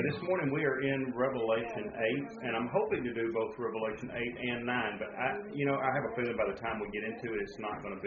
This morning we are in Revelation 8, and I'm hoping to do both Revelation 8 and 9. But I have a feeling by the time we get into it, it's not going to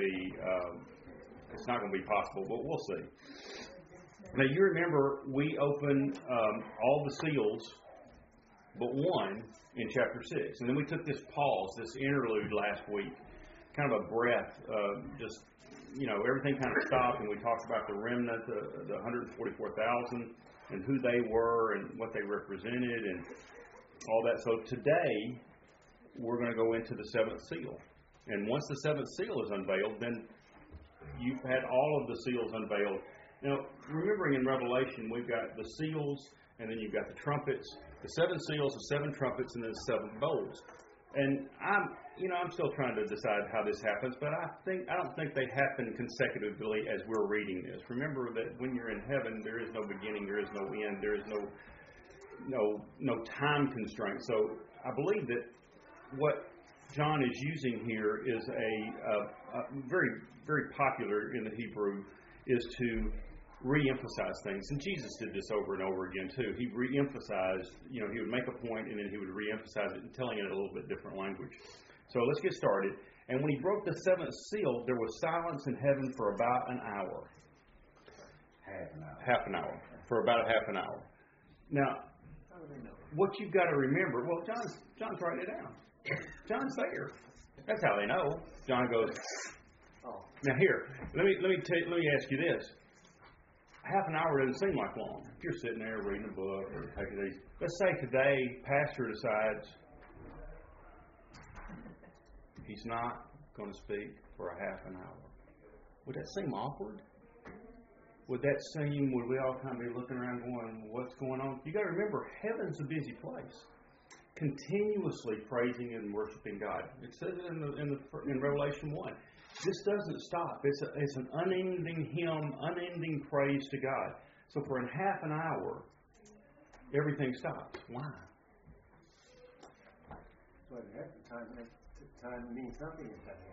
be possible. But we'll see. Now you remember we opened all the seals, but one in chapter 6, and then we took this pause, this interlude last week, kind of a breath, everything kind of stopped, and we talked about the remnant, the 144,000. And who they were and what they represented and all that. So today, we're going to go into the seventh seal. And once the seventh seal is unveiled, then you've had all of the seals unveiled. Now, remembering in Revelation, we've got the seals, and then you've got the trumpets, the seven seals, the seven trumpets, and then the seven bowls. And I'm still trying to decide how this happens, but I don't think they happen consecutively as we're reading this. Remember that when you're in heaven, there is no beginning, there is no end, there is no time constraint. So I believe that what John is using here is a very, very popular in the Hebrew, is to re-emphasize things. And Jesus did this over and over again too. He re-emphasized, he would make a point and then he would re-emphasize it and telling it in a little bit different language. So let's get started. And when he broke the seventh seal, there was silence in heaven for about an hour. Half an hour. For about half an hour. Now, what you've got to remember, well, John's writing it down. John's there. That's how they know. John goes, now here, let me ask you this. Half an hour doesn't seem like long. If you're sitting there reading a book or taking these, let's say today, pastor decides he's not going to speak for a half an hour. Would that seem awkward? Would we all kind of be looking around going, what's going on? You got to remember, heaven's a busy place. Continuously praising and worshiping God. It says it in Revelation 1. This doesn't stop. It's an unending hymn, unending praise to God. So for a half an hour, everything stops. Why? Well, time means something in that.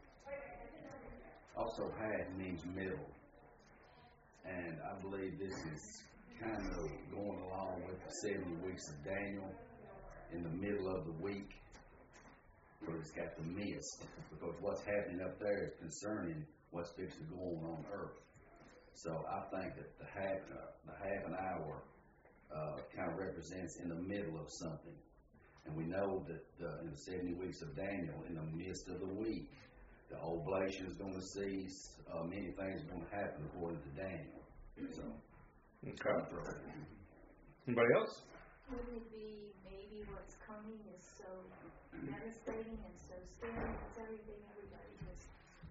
Also, half means middle. And I believe this is kind of going along with the 70 weeks of Daniel in the middle of the week. Where it's got the mist, because what's happening up there is concerning what's fixing to go on earth. So I think that the half an hour kind of represents in the middle of something. And we know that in the 70 weeks of Daniel, in the midst of the week, the oblation is going to cease. Many things are going to happen according to Daniel. So, okay. Anybody else? Wouldn't it be maybe what's coming is so devastating and so scary because everybody just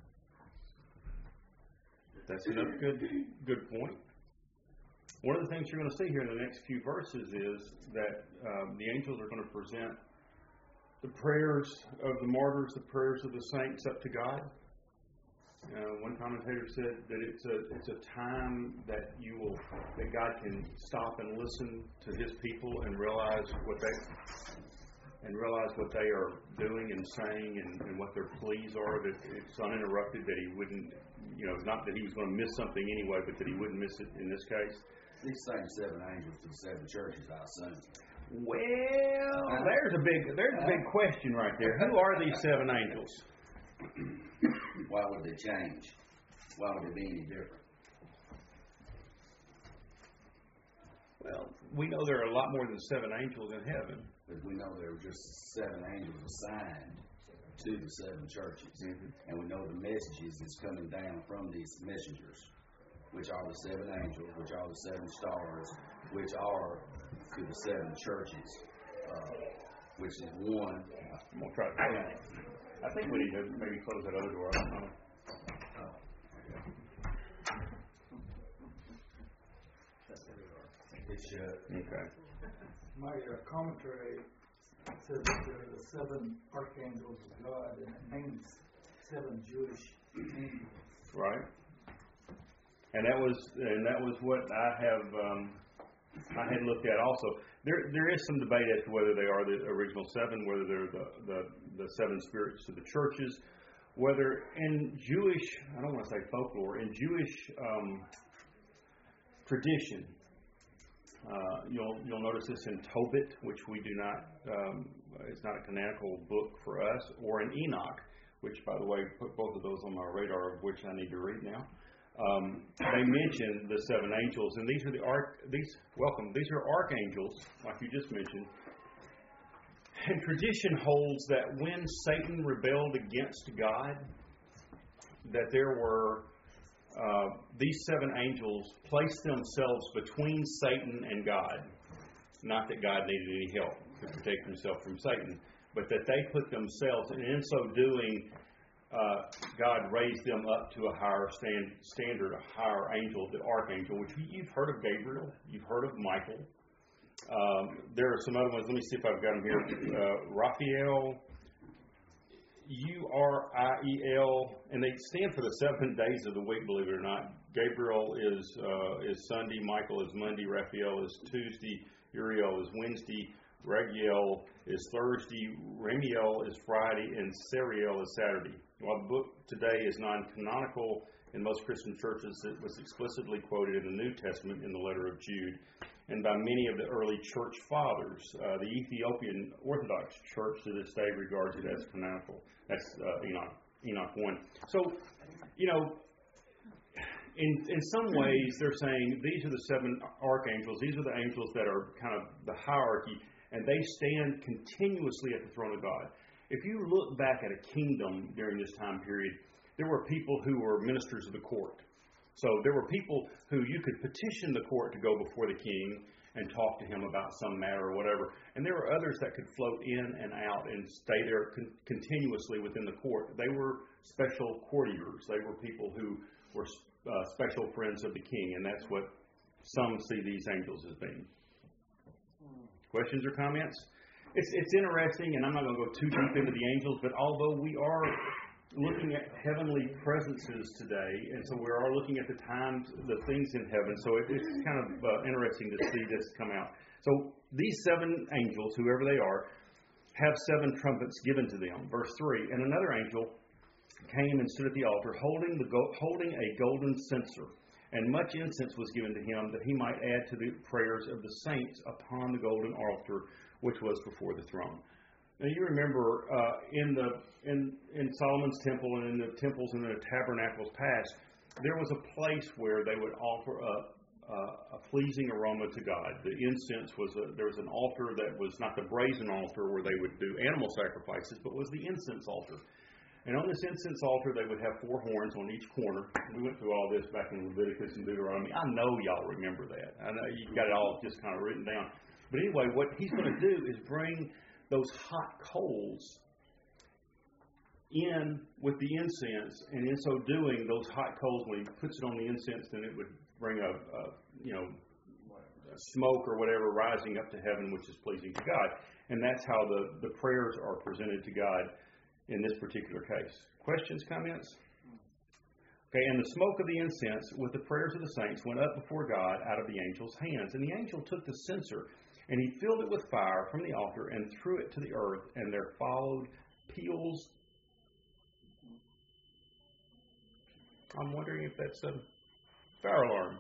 hushed. That's another good point. One of the things you're going to see here in the next few verses is that the angels are going to present the prayers of the martyrs, the prayers of the saints up to God. One commentator said that it's a time that God can stop and listen to His people and realize what they are doing and saying and what their pleas are. That it's uninterrupted. That He wouldn't, not that He was going to miss something anyway, but that He wouldn't miss it in this case. These same seven angels to the seven churches, I assume. Well, there's a big question right there. Who are these seven angels? Why would they change? Why would it be any different? Well, we know there are a lot more than seven angels in heaven. But we know there are just seven angels assigned to the seven churches. Mm-hmm. And we know the messages that's coming down from these messengers, which are the seven angels, which are the seven stars, which are to the seven churches, which is one. I'm going to try to I think we need to maybe close that other door. I don't know. It's okay. My commentary says that there are the seven archangels of God, and it means seven Jewish angels. Right. And that was what I had looked at also. There is some debate as to whether they are the original seven, whether they're the seven spirits to the churches, whether in Jewish, I don't want to say folklore, in Jewish tradition, You'll notice this in Tobit, which we do not, it's not a canonical book for us, or in Enoch, which, by the way, put both of those on my radar, of which I need to read now. They mention the 7 angels, and these are archangels, like you just mentioned. And tradition holds that when Satan rebelled against God, that there were these 7 angels placed themselves between Satan and God. Not that God needed any help to protect himself from Satan, but that they put themselves, and in so doing, God raised them up to a higher standard, a higher angel, the archangel, which you've heard of Gabriel, you've heard of Michael. There are some other ones. Let me see if I've got them here. Raphael, Uriel, and they stand for the 7 days of the week, believe it or not. Gabriel is Sunday, Michael is Monday, Raphael is Tuesday, Uriel is Wednesday, Raguel is Thursday, Ramiel is Friday, and Sariel is Saturday. While the book today is non-canonical in most Christian churches, it was explicitly quoted in the New Testament in the letter of Jude, and by many of the early church fathers. The Ethiopian Orthodox Church to this day regards it as canonical. That's Enoch 1. So, in some ways, they're saying these are the 7 archangels. These are the angels that are kind of the hierarchy, and they stand continuously at the throne of God. If you look back at a kingdom during this time period, there were people who were ministers of the court. So there were people who you could petition the court to go before the king and talk to him about some matter or whatever. And there were others that could float in and out and stay there continuously within the court. They were special courtiers. They were people who were special friends of the king, and that's what some see these angels as being. Questions or comments? It's interesting, and I'm not going to go too deep into the angels, but although we are looking at heavenly presences today, and so we are looking at the things in heaven, so it's kind of interesting to see this come out. So these 7 angels, whoever they are, have 7 trumpets given to them. Verse 3, and another angel came and stood at the altar, holding a golden censer, and much incense was given to him that he might add to the prayers of the saints upon the golden altar which was before the throne. Now you remember in Solomon's temple and in the temples and the tabernacles past, there was a place where they would offer up a pleasing aroma to God. The incense there was an altar that was not the brazen altar where they would do animal sacrifices, but was the incense altar. And on this incense altar, they would have 4 horns on each corner. We went through all this back in Leviticus and Deuteronomy. I know y'all remember that. I know you've got it all just kind of written down. But anyway, what he's going to do is bring those hot coals in with the incense, and in so doing, those hot coals, when he puts it on the incense, then it would bring a smoke or whatever rising up to heaven, which is pleasing to God. And that's how the prayers are presented to God in this particular case. Questions, comments? Okay, and the smoke of the incense with the prayers of the saints went up before God out of the angel's hands. And the angel took the censer, and he filled it with fire from the altar and threw it to the earth, and there followed peals. I'm wondering if that's a fire alarm.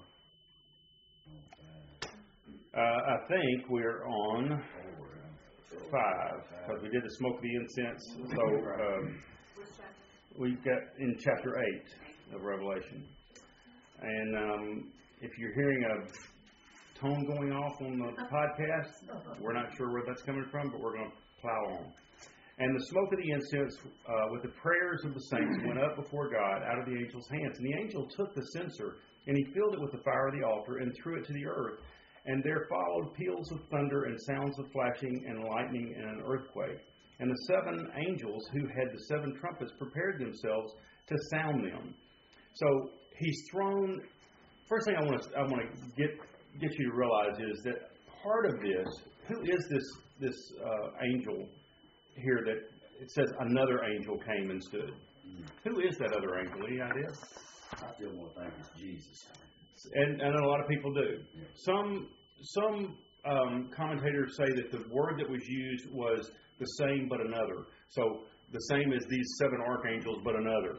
I think we're on 5, because we did the smoke of the incense. So we've got in chapter 8 of Revelation. And if you're hearing a tone going off on the podcast, we're not sure where that's coming from, but we're going to plow on. And the smoke of the incense with the prayers of the saints went up before God out of the angel's hands. And the angel took the censer, and he filled it with the fire of the altar and threw it to the earth. And there followed peals of thunder and sounds of flashing and lightning and an earthquake. And the 7 angels who had the 7 trumpets prepared themselves to sound them. So he's thrown. First thing I want to get you to realize is that part of this. Who is this angel here that it says another angel came and stood? Who is that other angel? Any idea? I still want to think it's Jesus. And I know a lot of people do. Yeah. Some commentators say that the word that was used was the same but another. So the same as these 7 archangels but another.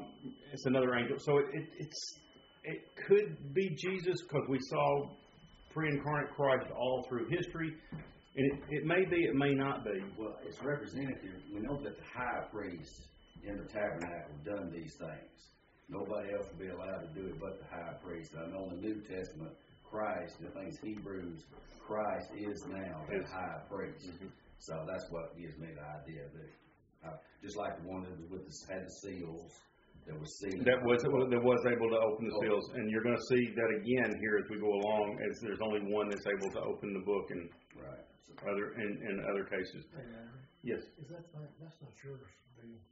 It's another angel. So it could be Jesus, because we saw pre-incarnate Christ all through history. And it may be, it may not be. Well, it's representative. We know that the high priest in the tabernacle done these things. Nobody else will be allowed to do it but the high priest. I know in the New Testament, Christ, the things Hebrews, Christ is now the high priest. Mm-hmm. So that's what gives me the idea that, just like the one that was had the seals, that was sealed. That was able to open the seals, and you're going to see that again here as we go along. As there's only one that's able to open the book, and right. in other cases. Yes. Is that thing? That's not yours, is it?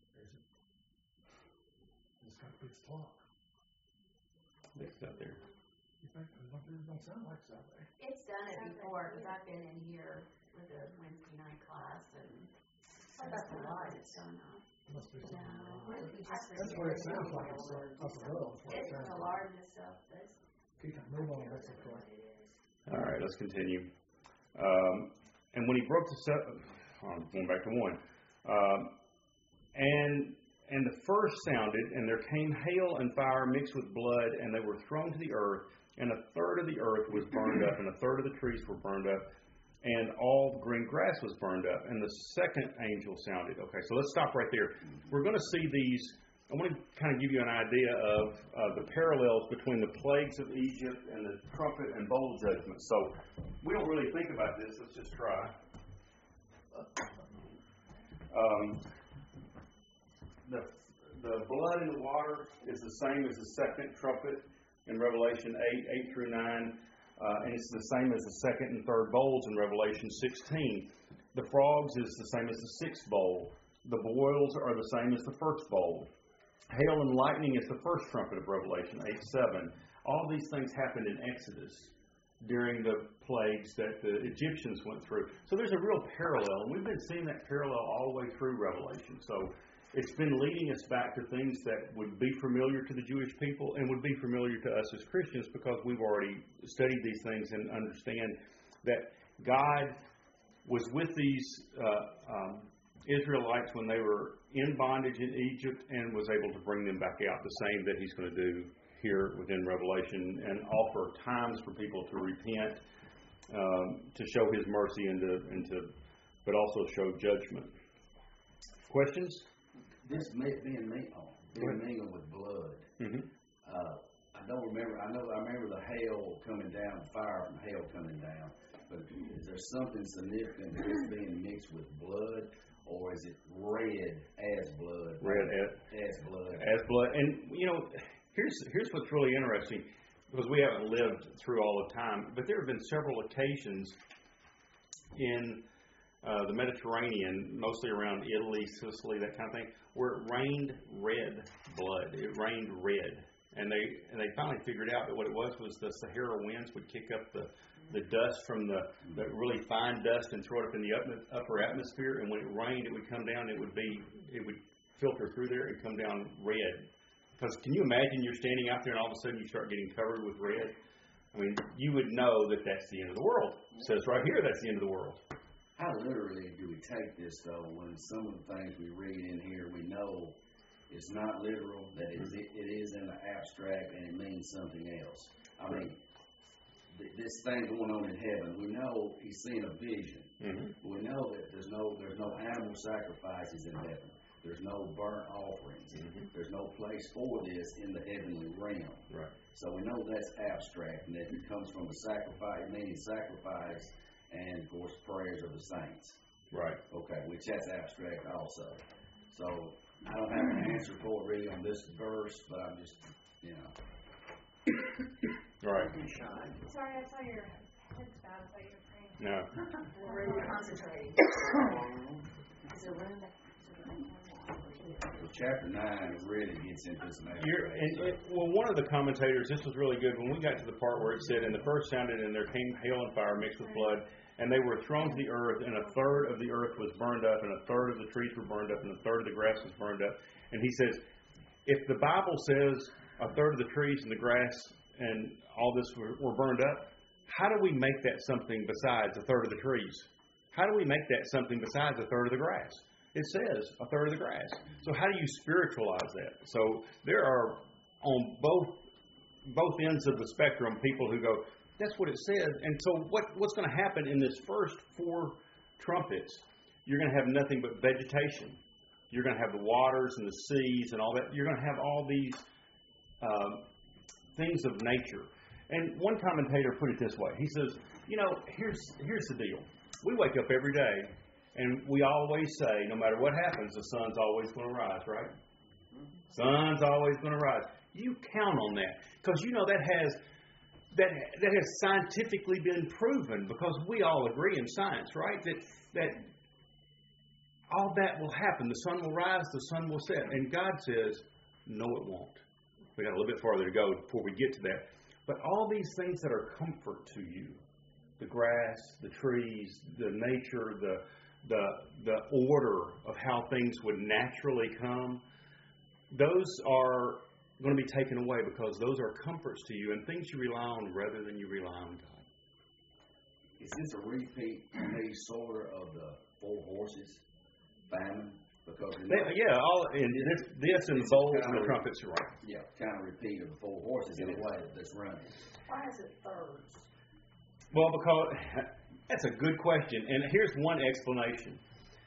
It's got a big clock. It's out there. You think it don't sound like it's out there? It's done it before because I've been in here with a Wednesday night class and that's a lot it's done now. Must be something. That's what it sounds like. It's up the hill. It's the largest stuff. You can move on. That's okay. All right, let's continue. And when he broke the I'm going back to 1. And the first sounded, and there came hail and fire mixed with blood, and they were thrown to the earth, and a third of the earth was burned up, and a third of the trees were burned up, and all the green grass was burned up. And the second angel sounded. Okay, so let's stop right there. We're going to see these. I want to kind of give you an idea of the parallels between the plagues of Egypt and the trumpet and bowl judgment. So we don't really think about this. Let's just try. The blood in the water is the same as the second trumpet in Revelation 8 through 9. And it's the same as the second and third bowls in Revelation 16. The frogs is the same as the sixth bowl. The boils are the same as the first bowl. Hail and lightning is the first trumpet of Revelation 8:7. All these things happened in Exodus during the plagues that the Egyptians went through. So there's a real parallel, and we've been seeing that parallel all the way through Revelation. So it's been leading us back to things that would be familiar to the Jewish people and would be familiar to us as Christians because we've already studied these things and understand that God was with these Israelites when they were in bondage in Egypt and was able to bring them back out, the same that He's going to do here within Revelation, and offer times for people to repent, to show His mercy and to but also show judgment. Questions? This being mingled with blood. Mm-hmm. I don't remember. I remember the hail coming down, fire from hail coming down. But is there something significant that is being mixed with blood, or is it red as blood? Red as blood. As blood. And here's what's really interesting, because we haven't lived through all the time, but there have been several occasions in the Mediterranean, mostly around Italy, Sicily, that kind of thing, where it rained red blood. It rained red. And they finally figured out that what it was the Sahara winds would kick up the dust from the really fine dust and throw it up in the upper atmosphere. And when it rained, it would come down. It would filter through there and come down red. Because can you imagine you're standing out there and all of a sudden you start getting covered with red? I mean, you would know that that's the end of the world. It says right here that's the end of the world. How literally do we take this, though, when some of the things we read in here, we know it's not literal, that it is in the abstract and it means something else? I mean, this thing going on in heaven, we know He's seeing a vision. Mm-hmm. We know that there's no animal sacrifices in heaven. There's no burnt offerings. Mm-hmm. There's no place for this in the heavenly realm. Right. So we know that's abstract, and that it comes from a sacrifice, meaning sacrifice, and, of course, prayers of the saints. Right. Okay, which that's abstract also. So I don't have an answer for it really on this verse, but I'm just, Right. Sorry, I saw your head bow. I thought you were praying. No. We're really concentrating. Is there room to... So chapter 9 really gets into some well, one of the commentators, this was really good, when we got to the part where it said, and the first sounded, and there came hail and fire mixed with blood, and they were thrown to the earth, and a third of the earth was burned up, and a third of the trees were burned up, and a third of the grass was burned up. And he says, if the Bible says a third of the trees and the grass and all this were burned up, how do we make that something besides a third of the trees? How do we make that something besides a third of the grass? It says a third of the grass. So how do you spiritualize that? So there are on both ends of the spectrum people who go, That's what it says. And so what's going to happen in this first 4 trumpets? You're going to have nothing but vegetation. You're going to have the waters and the seas and all that. You're going to have all these things of nature. And one commentator put it this way. He says, here's the deal. We wake up every day, and we always say, no matter what happens, the sun's always going to rise, right? Sun's always going to rise. You count on that, because that has scientifically been proven, because we all agree in science, right? That all that will happen. The sun will rise, the sun will set. And God says, no, it won't. We got a little bit farther to go before we get to that. But all these things that are comfort to you, the grass, the trees, the nature, the order of how things would naturally come, those are going to be taken away, because those are comforts to you and things you rely on rather than you rely on God. Is this a repeat, maybe sort of the 4 horses famine? Because And this and the bowls and the trumpets are right. Yeah, kind of repeat of the 4 horses in a way that's running. Why is it thirds? Well, because that's a good question. And here's one explanation.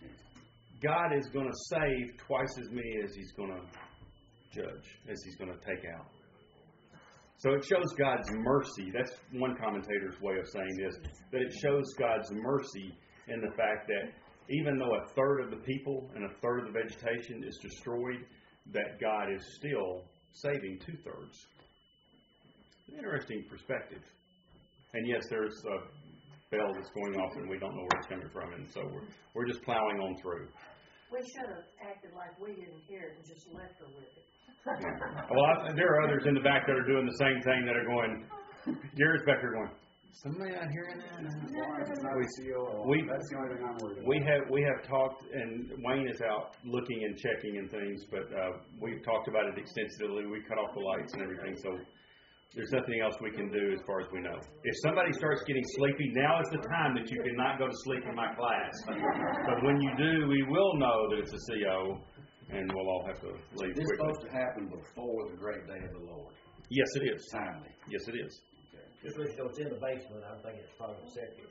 God is going to save twice as many as He's going to judge, as He's going to take out. So it shows God's mercy. That's one commentator's way of saying this, that it shows God's mercy in the fact that even though 1/3 of the people and 1/3 of the vegetation is destroyed, that God is still saving 2/3. Interesting perspective. And yes, there's a bell that's going off and we don't know where it's coming from, and so we're just plowing on through. We should have acted like we didn't hear it and just left her with it. Well, there are others in the back that are doing the same thing, that are going, Gary's back there going, somebody out hearing that? That's the only thing I'm worried about. We have talked, and Wayne is out looking and checking and things, but we've talked about it extensively. We cut off the lights and everything, so there's nothing else we can do as far as we know. If somebody starts getting sleepy, now is the time that you cannot go to sleep in my class. But when you do, we will know that it's a CO, and we'll all have to leave This is quickly. supposed to happen before the great day of the Lord. Yes, it is. Timely. Yes, it is. Just wish it was in the basement. I'm thinking it's probably a septic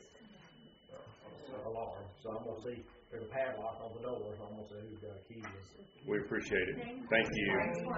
alarm. So I'm going to see if there's a padlock on the door. So I'm going to see who's got a key. We appreciate it. Thank you.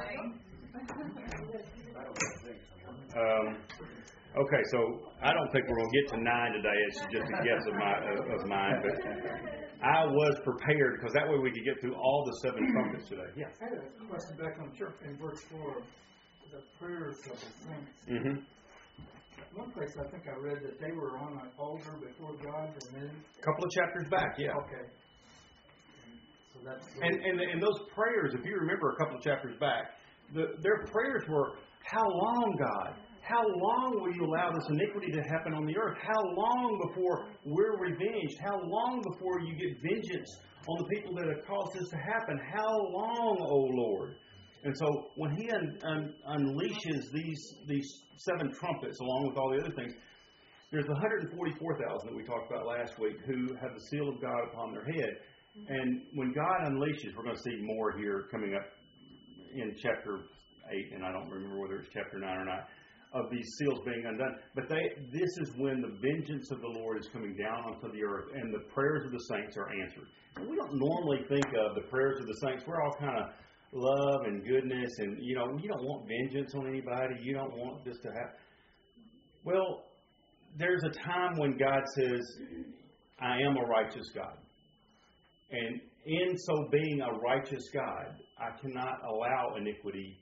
Okay, so I don't think we're going to get to 9 today. It's just a guess of mine. But I was prepared, because that way we could get through all the 7 trumpets today. Yeah. I had a question back on in verse 4, the prayers of the saints. Mm-hmm. One place I think I read that they were on an altar before God, and then... A couple of chapters back, yeah. Okay. So that's... And those prayers, if you remember a couple of chapters back, their prayers were, how long, God? How long will you allow this iniquity to happen on the earth? How long before we're revenged? How long before you get vengeance on the people that have caused this to happen? How long, O Lord? And so when He unleashes these 7 trumpets, along with all the other things, there's 144,000 that we talked about last week who have the seal of God upon their head. And when God unleashes, we're going to see more here coming up in chapter 8, and I don't remember whether it's chapter 9 or not, of these seals being undone. But this is when the vengeance of the Lord is coming down onto the earth, and the prayers of the saints are answered. And we don't normally think of the prayers of the saints. We're all kind of love and goodness, and you don't want vengeance on anybody. You don't want this to happen. Well, there's a time when God says, I am a righteous God. And in so being a righteous God, I cannot allow iniquity.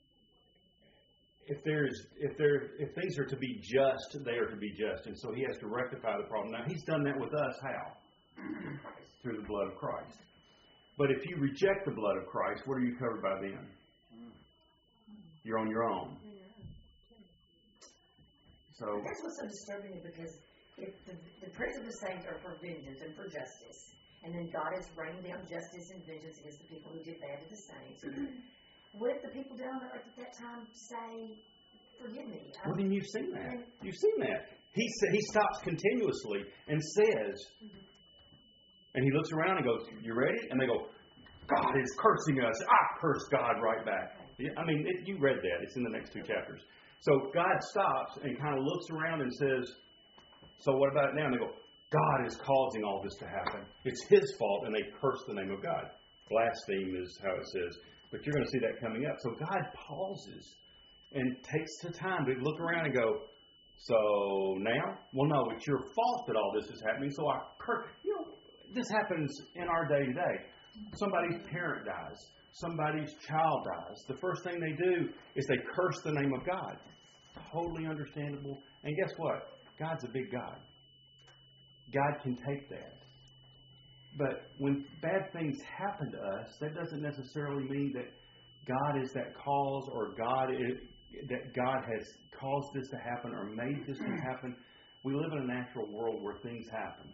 If things are to be just, they are to be just. And so He has to rectify the problem. Now, He's done that with us. How? Through the blood of Christ. But if you reject the blood of Christ, what are you covered by then? You're on your own. So that's what's so disturbing, because if the prayers of the saints are for vengeance and for justice, and then God is raining down justice and vengeance against the people who did bad to the saints, would the people down there at that time say, forgive me? Well, then you've seen that. You've seen that. He stops continuously and says, and He looks around and goes, you ready? And they go, God is cursing us. I curse God right back. I mean, you read that. It's in the next 2 chapters. So God stops and kind of looks around and says, so what about it now? And they go, God is causing all this to happen. It's His fault, and they curse the name of God. Blaspheme is how it says. But you're going to see that coming up. So God pauses and takes the time to look around and go, so now? Well, no, it's your fault that all this is happening. So I curse. You know, this happens in our day to day. Somebody's parent dies. Somebody's child dies. The first thing they do is they curse the name of God. Totally understandable. And guess what? God's a big God. God can take that. But when bad things happen to us, that doesn't necessarily mean that God is that cause, or that God has caused this to happen or made this to happen. We live in a natural world where things happen.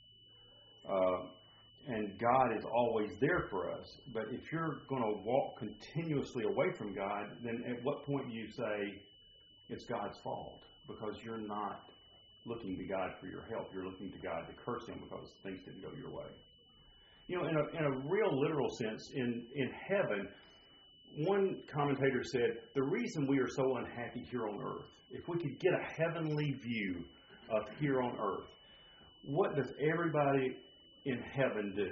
And God is always there for us. But if you're going to walk continuously away from God, then at what point do you say it's God's fault? Because you're not looking to God for your help. You're looking to God to curse Him because things didn't go your way. You know, in a real literal sense, in heaven, one commentator said, the reason we are so unhappy here on earth, if we could get a heavenly view of here on earth, what does everybody in heaven do?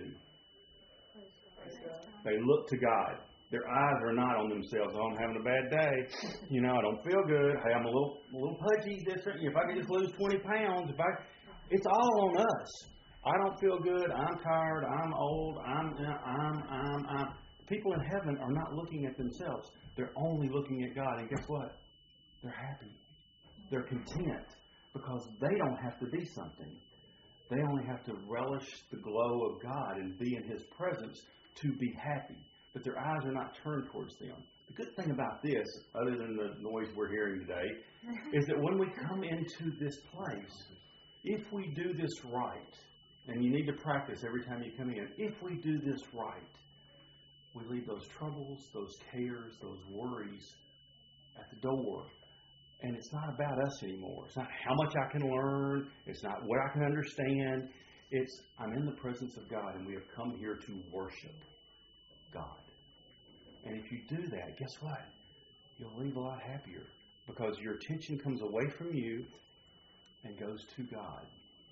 They look to God. Their eyes are not on themselves. Oh, I'm having a bad day. You know, I don't feel good. Hey, I'm a little pudgy, different. If I could just lose 20 pounds, it's all on us. I don't feel good. I'm tired. I'm old. I'm. People in heaven are not looking at themselves. They're only looking at God. And guess what? They're happy. They're content because they don't have to be something. They only have to relish the glow of God and be in His presence to be happy. But their eyes are not turned towards them. The good thing about this, other than the noise we're hearing today, is that when we come into this place, if we do this right, and you need to practice every time you come in, if we do this right, we leave those troubles, those cares, those worries at the door. And it's not about us anymore. It's not how much I can learn. It's not what I can understand. It's I'm in the presence of God, and we have come here to worship God. And if you do that, guess what? You'll leave a lot happier because your attention comes away from you and goes to God.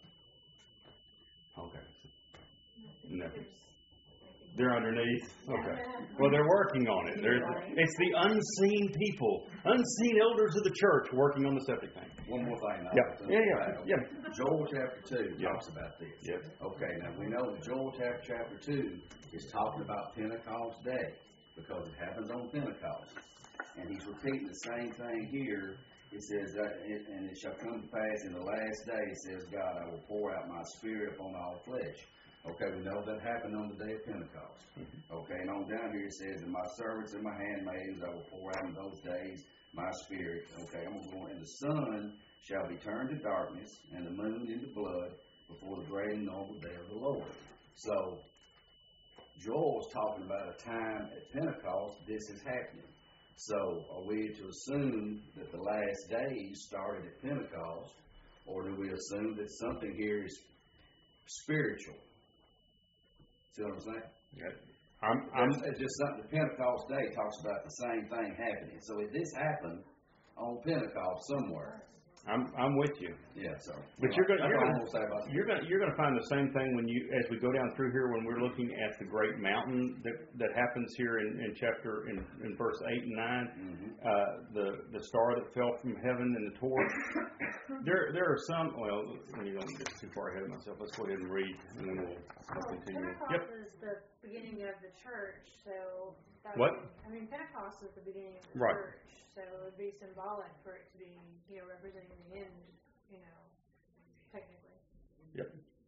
Okay. No. They're underneath? Okay. Well, they're working on it. It's the unseen people, unseen elders of the church working on the septic tank. One more thing. Yeah. Joel chapter 2 Yeah. talks about this. Yes. Okay, now we know that Joel chapter 2 is talking about Pentecost Day because it happens on Pentecost. And he's repeating the same thing here. It says, and it shall come to pass in the last day, says God, I will pour out my spirit upon all flesh. Okay, we know that happened on the day of Pentecost. Okay, and on down here it says, and my servants and my handmaidens I will pour out in those days my spirit. Okay, I'm going to go on. And the sun shall be turned to darkness, and the moon into blood before the great and noble day of the Lord. So, Joel's talking about a time at Pentecost, this is happening. So, are we to assume that the last days started at Pentecost, or do we assume that something here is spiritual? See what I'm saying? Yeah. It's just something. The Pentecost Day talks about the same thing happening. So if this happened on Pentecost somewhere, I'm with you. Yeah, so. But you're going to find the same thing as we go down through here when we're looking at the great mountain that happens here in verse 8 and 9. The star that fell from heaven and the torch. There are some. Well, you don't get too far ahead of myself. Let's go ahead and read, and then we'll continue. Pentecost is the beginning of the church, so. What? Pentecost is the beginning of the right. church. So it would be symbolic for it to be, representing the end, technically. Yep.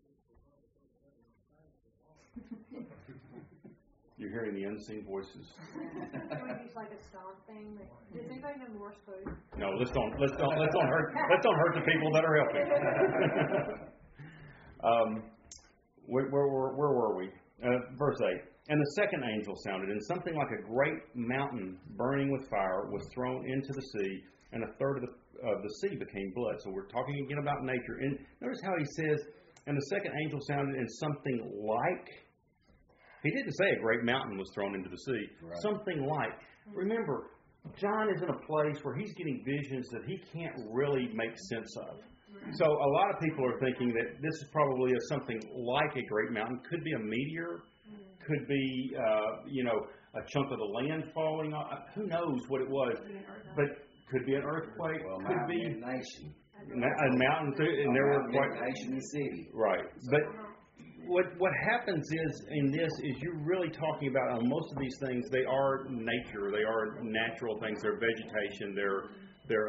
You're hearing the unseen voices. Use like a stomp thing. Does anybody know Morse code? No, let's don't hurt the people that are helping. Where were we? Verse 8. And the second angel sounded, and something like a great mountain burning with fire was thrown into the sea, and a third of the sea became blood. So we're talking again about nature. And notice how he says, and the second angel sounded, and something like. He didn't say a great mountain was thrown into the sea. Right. Something like. Remember, John is in a place where he's getting visions that he can't really make sense of. So a lot of people are thinking that this is probably something like a great mountain. Could be a meteor. Could be, a chunk of the land falling off. Who knows what it was? But could be an earthquake. Well, could be nation. a mountain, and there were quite nation and city. right. But what happens in this is you're really talking about on most of these things. They are nature. They are natural things. They're vegetation. They're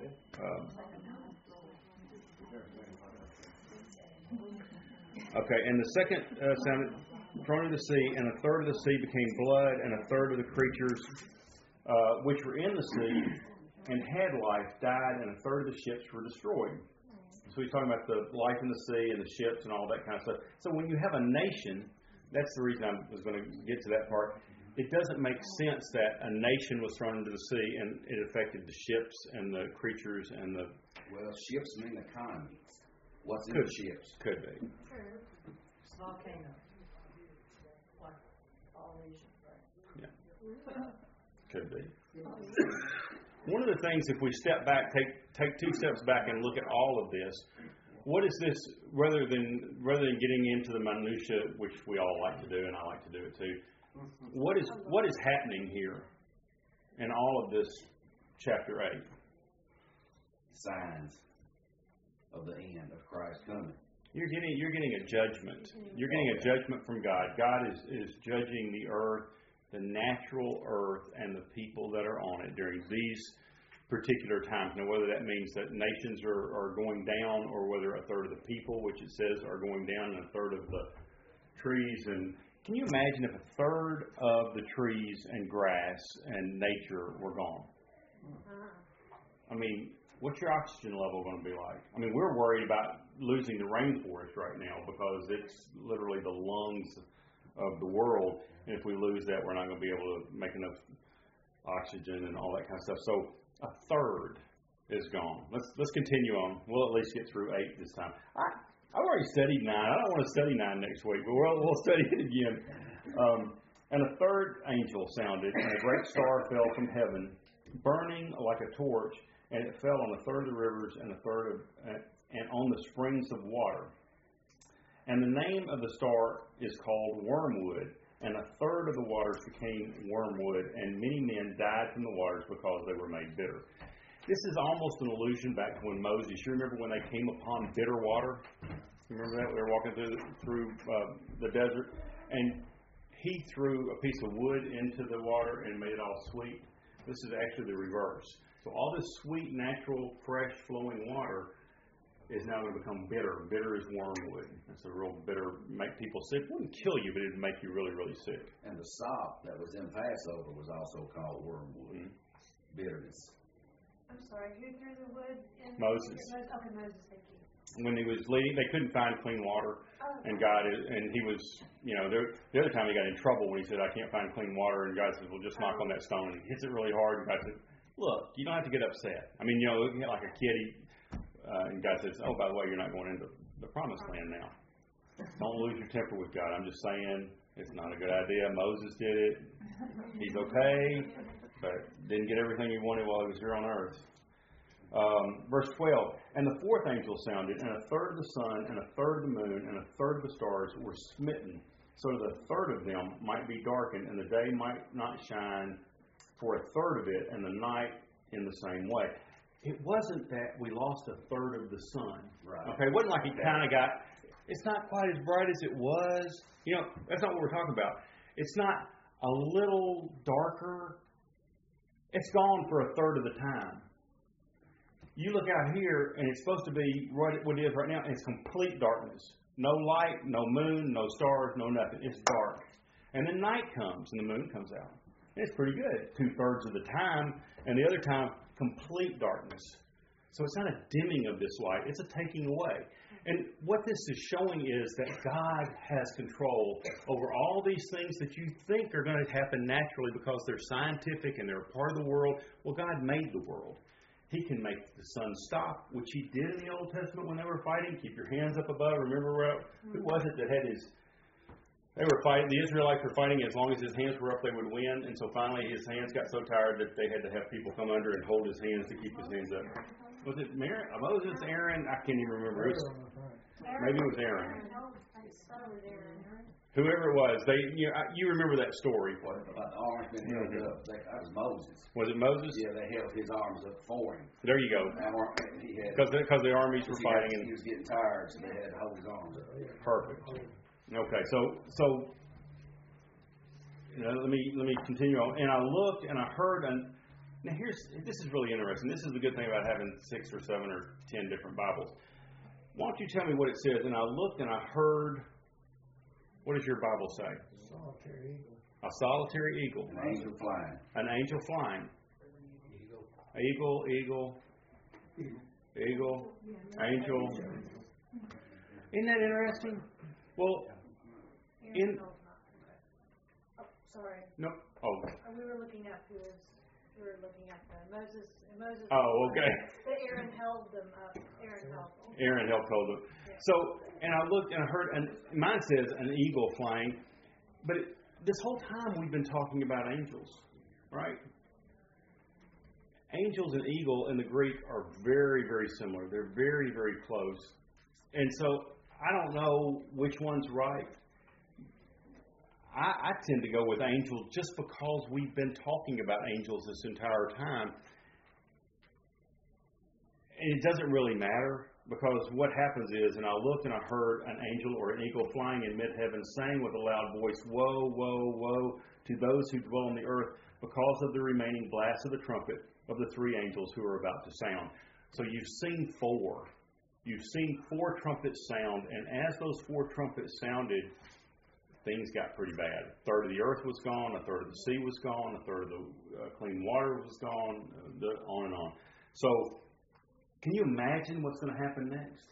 okay. And the second sounded thrown into the sea, and a third of the sea became blood, and a third of the creatures which were in the sea and had life died, and a third of the ships were destroyed. So he's talking about the life in the sea and the ships and all that kind of stuff. So when you have a nation, that's the reason I was going to get to that part. It doesn't make sense that a nation was thrown into the sea and it affected the ships and the creatures and the... Well, ships mean economies. What's in Could- the ships? Could be. Volcano. Like all Asian, right? Yeah. Could be. One of the things, if we step back, take 2 steps back and look at all of this, what is this, rather than getting into the minutia, which we all like to do, and I like to do it too, what is happening here in all of this chapter 8? Signs of the end of Christ coming. You're getting a judgment. You're getting a judgment from God. God is judging the earth, the natural earth, and the people that are on it during these particular times. Now, whether that means that nations are going down, or whether a third of the people, which it says, are going down, and a third of the trees. And can you imagine if a third of the trees and grass and nature were gone? I mean, what's your oxygen level going to be like? I mean, we're worried about losing the rainforest right now because it's literally the lungs of the world. And if we lose that, we're not going to be able to make enough oxygen and all that kind of stuff. So a third is gone. Let's continue on. We'll at least get through 8 this time. I've already studied 9. I don't want to study 9 next week, but we'll study it again. And a third angel sounded, and a great star fell from heaven, burning like a torch, and it fell on a third of the rivers and and on the springs of water. And the name of the star is called Wormwood, and a third of the waters became wormwood, and many men died from the waters because they were made bitter. This is almost an allusion back to when Moses, you remember when they came upon bitter water? You remember that? They were walking through the desert, and he threw a piece of wood into the water and made it all sweet. This is actually the reverse. So all this sweet, natural, fresh, flowing water is now going to become bitter. Bitter is wormwood. It's a real bitter, make people sick. It wouldn't kill you, but it would make you really, really sick. And the salt that was in Passover was also called wormwood. Bitterness. I'm sorry, who threw the wood in? Moses. Okay, Moses, thank you. When he was leading, they couldn't find clean water, and he was, the other time he got in trouble when he said, I can't find clean water, and God says, well, just knock on that stone. And he hits it really hard, and God said, look, you don't have to get upset. I mean, like a kid, and God says, oh, by the way, you're not going into the promised land now. Don't lose your temper with God. I'm just saying it's not a good idea. Moses did it. He's okay, but didn't get everything he wanted while he was here on earth. Verse 12, and the fourth angel sounded, and a third of the sun, and a third of the moon, and a third of the stars were smitten, so that a third of them might be darkened, and the day might not shine for a third of it, and the night in the same way. It wasn't that we lost a third of the sun. Right. Okay, it wasn't like it kind of it's not quite as bright as it was. That's not what we're talking about. It's not a little darker. It's gone for a third of the time. You look out here, and it's supposed to be what it is right now, and it's complete darkness. No light, no moon, no stars, no nothing. It's dark. And then night comes, and the moon comes out. And it's pretty good, 2/3 of the time, and the other time, complete darkness. So it's not a dimming of this light, it's a taking away. And what this is showing is that God has control over all these things that you think are going to happen naturally because they're scientific and they're a part of the world. Well, God made the world. He can make the sun stop, which He did in the Old Testament when they were fighting. Keep your hands up above. Remember, who was it that had his They were fighting. The Israelites were fighting. As long as his hands were up, they would win. And so finally, his hands got so tired that they had to have people come under and hold his hands to keep his hands up. Was it Moses, Aaron? I can't even remember. Maybe it was Aaron. Whoever it was, you remember that story. What about the arms being held up? That was Moses. Was it Moses? Yeah, they held his arms up for him. There you go. Because the armies were fighting. He was getting tired, so they had to hold his arms up. Perfect. Okay, so let me continue on. And I looked and I heard, and now this is really interesting. This is the good thing about having 6 or 7 or 10 different Bibles. Why don't you tell me what it says? And I looked and I heard. What does your Bible say? Solitary eagle. A solitary eagle. An angel flying. An angel flying. Eagle, angel. Isn't that interesting? Well, sorry. No. Oh. We were looking at the Moses. Oh, okay. But Aaron held them up. Aaron helped hold them. Yeah. So, and I looked and I heard, and mine says an eagle flying, but this whole time we've been talking about angels, right? Angels and eagle in the Greek are very, very similar. They're very, very close. And so I don't know which one's right. I tend to go with angels just because we've been talking about angels this entire time. And it doesn't really matter, because what happens is, and I looked and I heard an angel or an eagle flying in mid-heaven saying with a loud voice, "Woe, woe, woe to those who dwell on the earth because of the remaining blast of the trumpet of the 3 angels who are about to sound." So you've seen 4. You've seen 4 trumpets sound, and as those 4 trumpets sounded, things got pretty bad. A third of the earth was gone, a third of the sea was gone, a third of the clean water was gone, on and on. So, can you imagine what's going to happen next?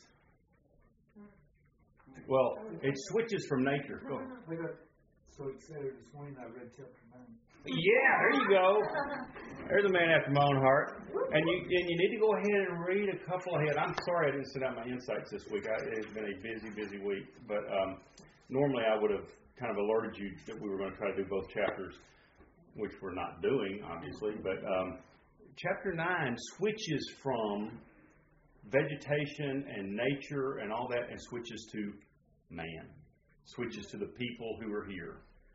Well, it switches from nature. Go. I got so excited this morning I read chapter 9. Yeah, there you go. There's a man after my own heart. And you need to go ahead and read a couple ahead. I'm sorry I didn't send out my insights this week. It's been a busy, busy week. But normally I would have kind of alerted you that we were going to try to do both chapters, which we're not doing, obviously. But chapter 9 switches from vegetation and nature and all that, and switches to man. Switches to the people who are here.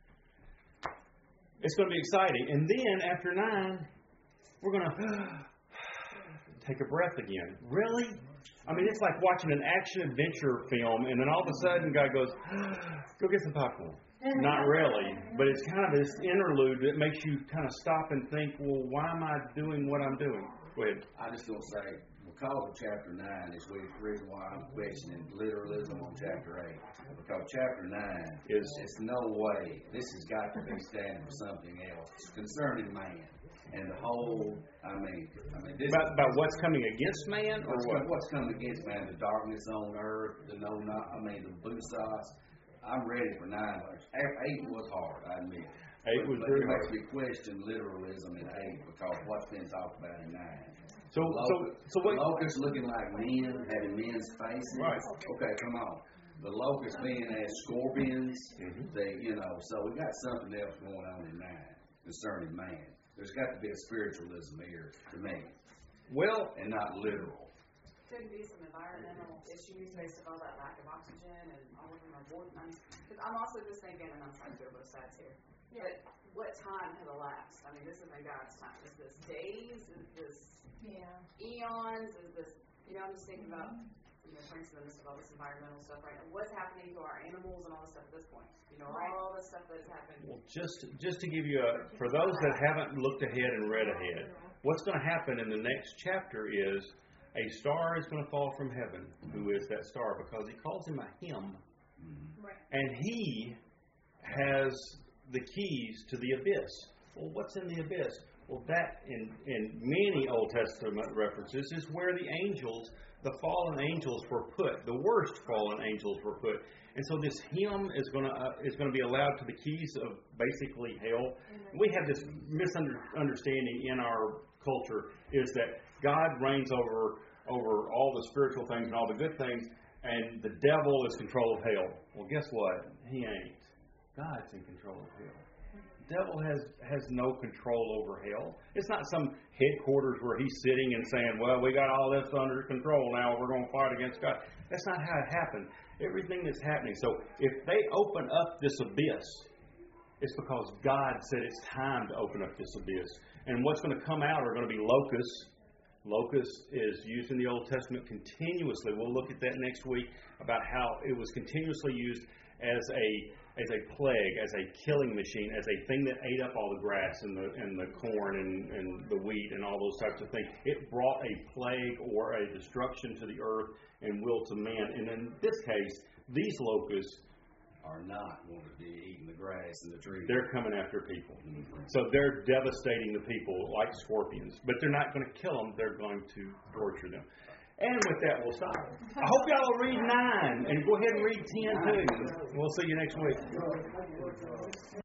It's going to be exciting. And then after 9, we're going to take a breath again. Really? I mean, it's like watching an action-adventure film, and then all of a sudden, God goes, "Go get some popcorn." Not really, but it's kind of this interlude that makes you kind of stop and think, well, why am I doing what I'm doing? Go ahead. I just going to say, because of chapter 9 is the reason why I'm questioning literalism on chapter 8. Because chapter 9 is, it's no way, this has got to be standing for something else. It's concerning man. And the whole, this about what's coming against man, or what's coming against man? The darkness on earth, the Busas. I'm ready for 9. 8 was hard, I admit. 8 was very hard. It makes me question literalism in 8 because what's been talked about in 9. So the locusts looking like men, having men's faces. Right. Okay, come on. The locusts being as scorpions. So we got something else going on in 9 concerning man. There's got to be a spiritualism here to me. Well, and not literal. Could be some environmental issues based on all that lack of oxygen and all of them are board. Because I'm also just thinking, and I'm trying to go both sides here, but what time has elapsed? I mean, this is in God's time. Is this days? Is this eons? Is this, I'm just thinking about, for instance, all this environmental stuff right now. What's happening to our animals and all this stuff at this point? All the stuff that has happened. Well, just to give you for those that haven't looked ahead and read ahead, what's going to happen in the next chapter is a star is going to fall from heaven. Who is that star? Because he calls him a him. Right. And he has the keys to the abyss. Well, what's in the abyss? Well, that in many Old Testament references is where the angels, the fallen angels, were put. The worst fallen angels were put. And so this him is going to be allowed to the keys of basically hell. We have this misunderstanding in our culture is that God reigns over all the spiritual things and all the good things, and the devil is control of hell. Well, guess what? He ain't. God's in control of hell. The devil has no control over hell. It's not some headquarters where he's sitting and saying, well, we got all this under control now, we're going to fight against God. That's not how it happened. Everything that's happening. So if they open up this abyss, it's because God said it's time to open up this abyss. And what's going to come out are going to be locusts. Locust is used in the Old Testament continuously. We'll look at that next week about how it was continuously used as a plague, as a killing machine, as a thing that ate up all the grass and the corn and the wheat and all those types of things. It brought a plague or a destruction to the earth and will to man. And in this case, these locusts are not going to be eating the grass and the trees. They're coming after people. Mm-hmm. So they're devastating the people like scorpions. But they're not going to kill them. They're going to torture them. And with that, we'll stop. I hope y'all will read 9 and go ahead and read 10 too. We'll see you next week.